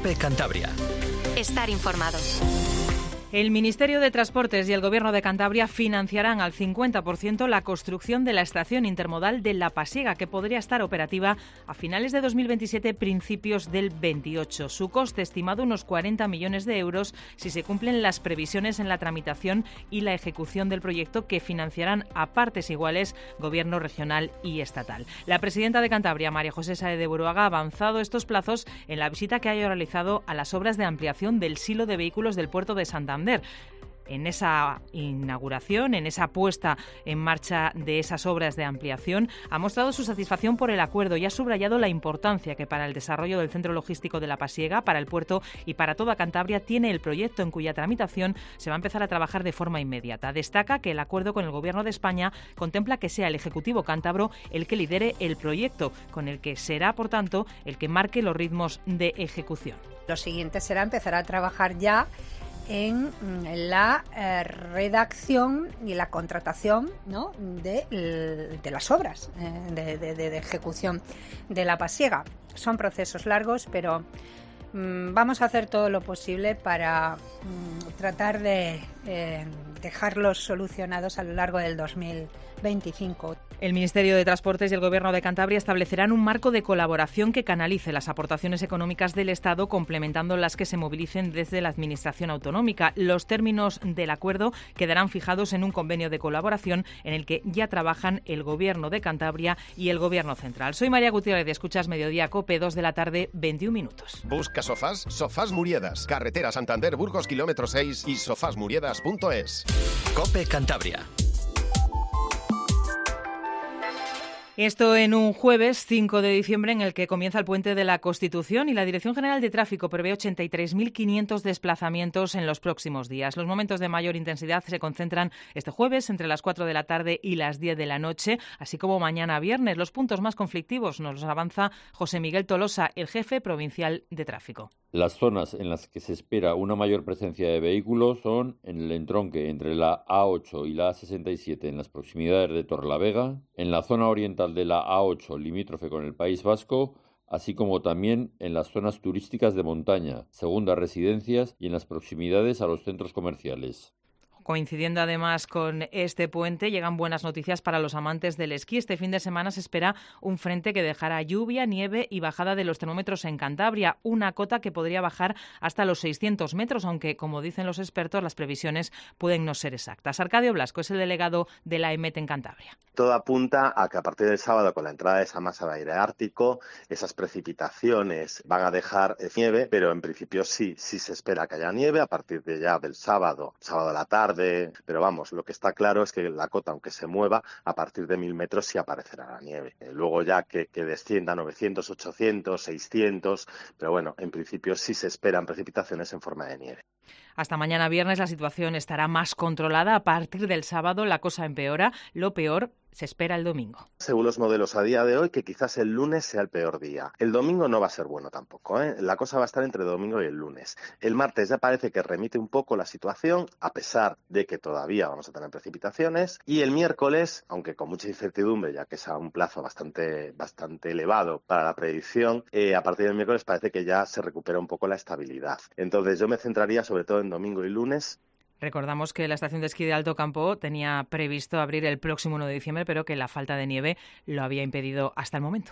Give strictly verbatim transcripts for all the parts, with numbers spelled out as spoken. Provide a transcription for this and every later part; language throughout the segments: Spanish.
COPE Cantabria. Estar informado. El Ministerio de Transportes y el Gobierno de Cantabria financiarán al cincuenta por ciento la construcción de la estación intermodal de La Pasiega, que podría estar operativa a finales de dos mil veintisiete, principios del veintiocho. Su coste estimado unos cuarenta millones de euros si se cumplen las previsiones en la tramitación y la ejecución del proyecto, que financiarán a partes iguales Gobierno regional y estatal. La presidenta de Cantabria, María José Sáez de Buruaga, ha avanzado estos plazos en la visita que haya realizado a las obras de ampliación del silo de vehículos del puerto de Santander. En esa inauguración, en esa puesta en marcha de esas obras de ampliación, ha mostrado su satisfacción por el acuerdo y ha subrayado la importancia que para el desarrollo del centro logístico de La Pasiega, para el puerto y para toda Cantabria tiene el proyecto, en cuya tramitación se va a empezar a trabajar de forma inmediata. Destaca que el acuerdo con el Gobierno de España contempla que sea el Ejecutivo cántabro el que lidere el proyecto, con el que será, por tanto, el que marque los ritmos de ejecución. Lo siguiente será empezar a trabajar ya en la eh, redacción y la contratación, ¿no?, de, de las obras eh, de, de, de ejecución de La Pasiega. Son procesos largos, pero mm, vamos a hacer todo lo posible para mm, tratar de eh, dejarlos solucionados a lo largo del dos mil veinticinco. El Ministerio de Transportes y el Gobierno de Cantabria establecerán un marco de colaboración que canalice las aportaciones económicas del Estado, complementando las que se movilicen desde la Administración autonómica. Los términos del acuerdo quedarán fijados en un convenio de colaboración en el que ya trabajan el Gobierno de Cantabria y el Gobierno central. Soy María Gutiérrez, escuchas Mediodía COPE, dos de la tarde, veintiún minutos. Busca sofás, Sofás Muriedas, carretera Santander Burgos, kilómetro seis y sofás muriedas punto es. COPE Cantabria. Esto en un jueves cinco de diciembre en el que comienza el Puente de la Constitución y la Dirección General de Tráfico prevé ochenta y tres mil quinientos desplazamientos en los próximos días. Los momentos de mayor intensidad se concentran este jueves entre las cuatro de la tarde y las diez de la noche, así como mañana viernes. Los puntos más conflictivos nos los avanza José Miguel Tolosa, el jefe provincial de tráfico. Las zonas en las que se espera una mayor presencia de vehículos son en el entronque entre la A ocho y la A sesenta y siete en las proximidades de Torrelavega, en la zona oriental de la A ocho limítrofe con el País Vasco, así como también en las zonas turísticas de montaña, segundas residencias y en las proximidades a los centros comerciales. Coincidiendo además con este puente, llegan buenas noticias para los amantes del esquí. Este fin de semana se espera un frente que dejará lluvia, nieve y bajada de los termómetros en Cantabria, una cota que podría bajar hasta los seiscientos metros, aunque, como dicen los expertos, las previsiones pueden no ser exactas. Arcadio Blasco es el delegado de la EMET en Cantabria. Todo apunta a que a partir del sábado, con la entrada de esa masa de aire ártico, esas precipitaciones van a dejar nieve, pero en principio sí, sí se espera que haya nieve a partir de ya del sábado, sábado a la tarde. Pero vamos, lo que está claro es que la cota, aunque se mueva, a partir de mil metros sí aparecerá la nieve. Eh, luego ya que, que descienda a novecientos, ochocientos, seiscientos, pero bueno, en principio sí se esperan precipitaciones en forma de nieve. Hasta mañana viernes la situación estará más controlada. A partir del sábado la cosa empeora. Lo peor se espera el domingo. Según los modelos a día de hoy, que quizás el lunes sea el peor día. El domingo no va a ser bueno tampoco, ¿eh? La cosa va a estar entre el domingo y el lunes. El martes ya parece que remite un poco la situación, a pesar de que todavía vamos a tener precipitaciones. Y el miércoles, aunque con mucha incertidumbre, ya que es a un plazo bastante, bastante elevado para la predicción, eh, a partir del miércoles parece que ya se recupera un poco la estabilidad. Entonces yo me centraría sobre todo en domingo y lunes. Recordamos que la estación de esquí de Alto Campo tenía previsto abrir el próximo uno de diciembre, pero que la falta de nieve lo había impedido hasta el momento.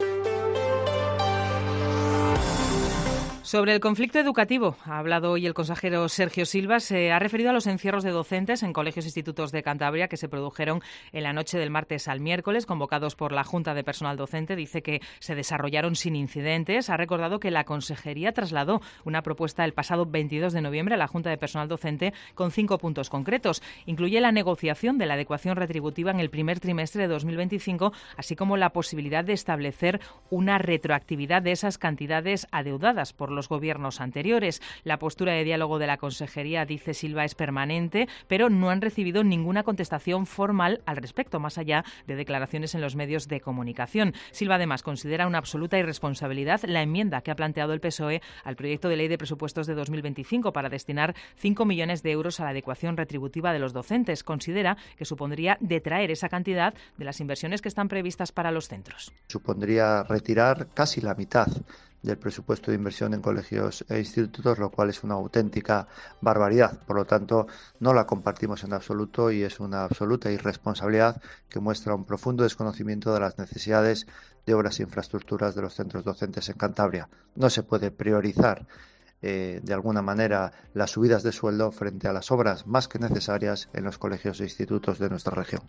Sobre el conflicto educativo ha hablado hoy el consejero Sergio Silva. Se ha referido a los encierros de docentes en colegios e institutos de Cantabria que se produjeron en la noche del martes al miércoles, convocados por la Junta de Personal Docente. Dice que se desarrollaron sin incidentes. Ha recordado que la Consejería trasladó una propuesta el pasado veintidós de noviembre a la Junta de Personal Docente con cinco puntos concretos. Incluye la negociación de la adecuación retributiva en el primer trimestre de dos mil veinticinco, así como la posibilidad de establecer una retroactividad de esas cantidades adeudadas por los gobiernos anteriores. La postura de diálogo de la Consejería, dice Silva, es permanente, pero no han recibido ninguna contestación formal al respecto, más allá de declaraciones en los medios de comunicación. Silva, además, considera una absoluta irresponsabilidad la enmienda que ha planteado el P S O E al proyecto de ley de presupuestos de dos mil veinticinco para destinar cinco millones de euros a la adecuación retributiva de los docentes. Considera que supondría detraer esa cantidad de las inversiones que están previstas para los centros. Supondría retirar casi la mitad del presupuesto de inversión en colegios e institutos, lo cual es una auténtica barbaridad. Por lo tanto, no la compartimos en absoluto y es una absoluta irresponsabilidad que muestra un profundo desconocimiento de las necesidades de obras e infraestructuras de los centros docentes en Cantabria. No se puede priorizar eh, de alguna manera las subidas de sueldo frente a las obras más que necesarias en los colegios e institutos de nuestra región.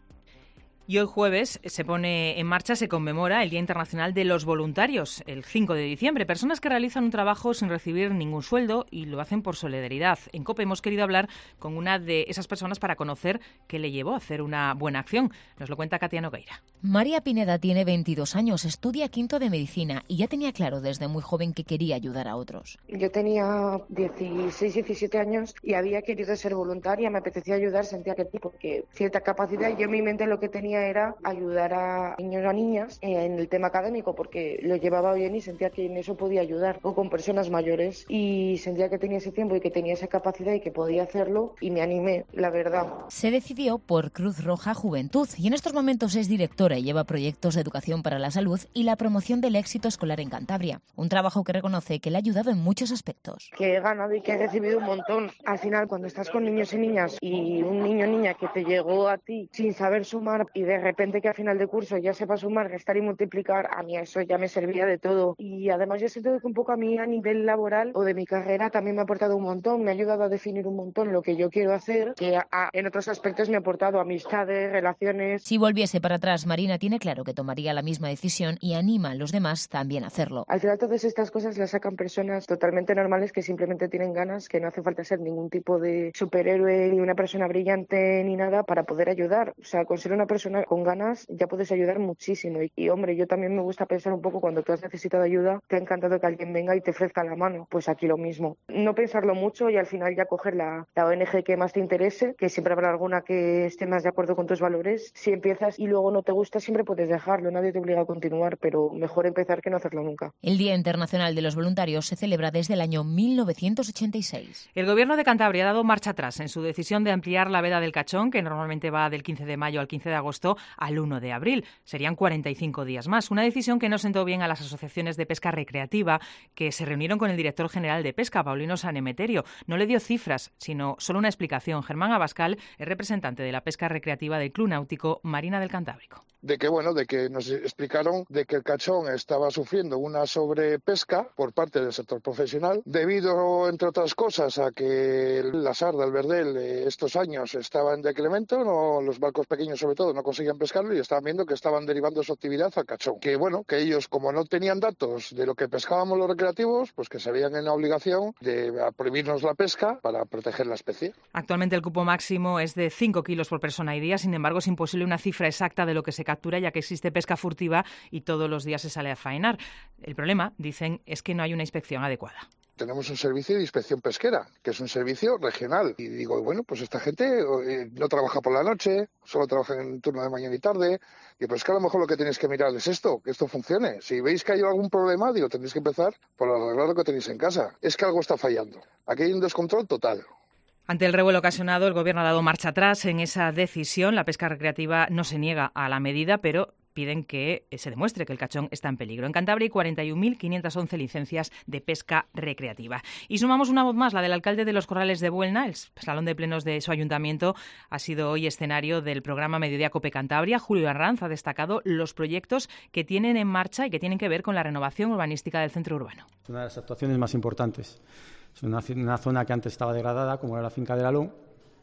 Y hoy jueves se pone en marcha, se conmemora el Día Internacional de los Voluntarios, el cinco de diciembre. Personas que realizan un trabajo sin recibir ningún sueldo y lo hacen por solidaridad. En COPE hemos querido hablar con una de esas personas para conocer qué le llevó a hacer una buena acción. Nos lo cuenta Katia Nogueira. María Pineda tiene veintidós años, estudia quinto de medicina y ya tenía claro desde muy joven que quería ayudar a otros. Yo tenía dieciséis, diecisiete años y había querido ser voluntaria, me apetecía ayudar, sentía que porque cierta capacidad, yo en mi mente lo que tenía era ayudar a niños o niñas en el tema académico porque lo llevaba bien y sentía que en eso podía ayudar, o con personas mayores, y sentía que tenía ese tiempo y que tenía esa capacidad y que podía hacerlo y me animé, la verdad. Se decidió por Cruz Roja Juventud y en estos momentos es directora y lleva proyectos de educación para la salud y la promoción del éxito escolar en Cantabria, un trabajo que reconoce que le ha ayudado en muchos aspectos. Que he ganado y que he recibido un montón. Al final, cuando estás con niños y niñas y un niño o niña que te llegó a ti sin saber sumar y de repente que a final de curso ya sepa sumar, restar y multiplicar, a mí eso ya me servía de todo. Y además yo siento que un poco a mí a nivel laboral o de mi carrera también me ha aportado un montón, me ha ayudado a definir un montón lo que yo quiero hacer, que a, en otros aspectos me ha aportado amistades, relaciones. Si volviese para atrás, Marina tiene claro que tomaría la misma decisión y anima a los demás también a hacerlo. Al final todas estas cosas las sacan personas totalmente normales que simplemente tienen ganas, que no hace falta ser ningún tipo de superhéroe ni una persona brillante ni nada para poder ayudar. O sea, con ser una persona con ganas ya puedes ayudar muchísimo. Y, y hombre, yo también me gusta pensar un poco cuando tú has necesitado ayuda, te ha encantado que alguien venga y te ofrezca la mano. Pues aquí lo mismo. No pensarlo mucho y al final ya coger la, la O N G que más te interese, que siempre habrá alguna que esté más de acuerdo con tus valores. Si empiezas y luego no te gusta, siempre puedes dejarlo, nadie te obliga a continuar, pero mejor empezar que no hacerlo nunca. El Día Internacional de los Voluntarios se celebra desde el año mil novecientos ochenta y seis. El Gobierno de Cantabria ha dado marcha atrás en su decisión de ampliar la veda del cachón, que normalmente va del quince de mayo al quince de agosto, al uno de abril. Serían cuarenta y cinco días más. Una decisión que no sentó bien a las asociaciones de pesca recreativa, que se reunieron con el director general de Pesca, Paulino Sanemeterio. No le dio cifras, sino solo una explicación. Germán Abascal es representante de la pesca recreativa del Club Náutico Marina del Cantábrico. De que, bueno, de que nos explicaron de que el cachón estaba sufriendo una sobrepesca por parte del sector profesional, debido, entre otras cosas, a que la sarda, el verdel, estos años estaba en decremento, no, los barcos pequeños sobre todo no conseguían pescarlo y estaban viendo que estaban derivando su actividad al cachón. Que, bueno, que ellos, como no tenían datos de lo que pescábamos los recreativos, pues que se veían en la obligación de prohibirnos la pesca para proteger la especie. Actualmente el cupo máximo es de cinco kilos por persona y día, sin embargo es imposible una cifra exacta de lo que se captura, ya que existe pesca furtiva y todos los días se sale a faenar. El problema, dicen, es que no hay una inspección adecuada. Tenemos un servicio de inspección pesquera, que es un servicio regional. Y digo, bueno, pues esta gente eh, no trabaja por la noche, solo trabaja en turno de mañana y tarde. Y pues que a lo mejor lo que tenéis que mirar es esto, que esto funcione. Si veis que hay algún problema, digo, tenéis que empezar por arreglar lo que tenéis en casa. Es que algo está fallando. Aquí hay un descontrol total. Ante el revuelo ocasionado, el Gobierno ha dado marcha atrás en esa decisión. La pesca recreativa no se niega a la medida, pero piden que se demuestre que el cachón está en peligro. En Cantabria hay cuarenta y un mil quinientas once licencias de pesca recreativa. Y sumamos una voz más, la del alcalde de Los Corrales de Buelna. El salón de plenos de su ayuntamiento ha sido hoy escenario del programa Mediodía COPE Cantabria. Julio Arranz ha destacado los proyectos que tienen en marcha y que tienen que ver con la renovación urbanística del centro urbano. Es una de las actuaciones más importantes. Es una, una zona que antes estaba degradada, como era la finca de Lalón.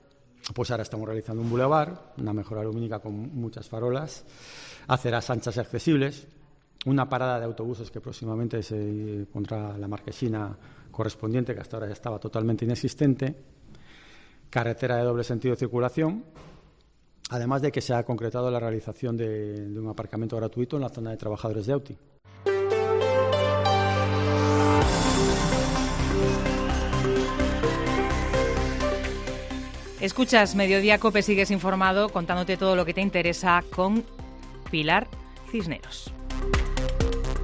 Pues ahora estamos realizando un bulevar, una mejora lumínica con muchas farolas, aceras anchas y accesibles, una parada de autobuses que próximamente se pondrá la marquesina correspondiente, que hasta ahora ya estaba totalmente inexistente, carretera de doble sentido de circulación, además de que se ha concretado la realización de, de un aparcamiento gratuito en la zona de trabajadores de Auti. Escuchas Mediodía COPE, sigues informado, contándote todo lo que te interesa con Pilar Cisneros.